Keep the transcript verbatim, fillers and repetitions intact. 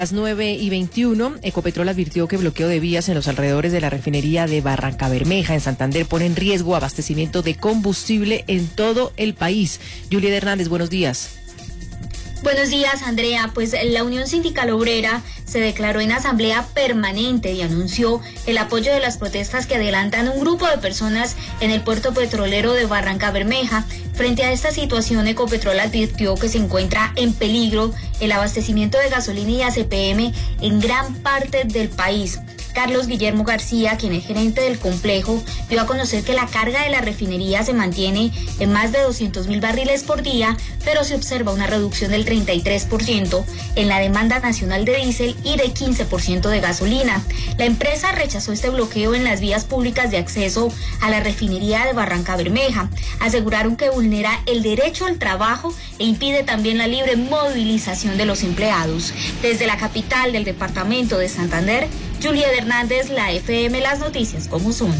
Las nueve y veintiuno, Ecopetrol advirtió que bloqueo de vías en los alrededores de la refinería de Barrancabermeja en Santander pone en riesgo abastecimiento de combustible en todo el país. Juliet Hernández, buenos días. Buenos días, Andrea. Pues la Unión Sindical Obrera se declaró en asamblea permanente y anunció el apoyo de las protestas que adelantan un grupo de personas en el puerto petrolero de Barrancabermeja. Frente a esta situación, Ecopetrol advirtió que se encuentra en peligro el abastecimiento de gasolina y A C P M en gran parte del país. Carlos Guillermo García, quien es gerente del complejo, dio a conocer que la carga de la refinería se mantiene en más de doscientos mil barriles por día, pero se observa una reducción del treinta y tres por ciento en la demanda nacional de diésel y de quince por ciento de gasolina. La empresa rechazó este bloqueo en las vías públicas de acceso a la refinería de Barrancabermeja. Aseguraron que vulnera el derecho al trabajo e impide también la libre movilización de los empleados. Desde la capital del departamento de Santander, Juliet Hernández, la F M, las noticias como son.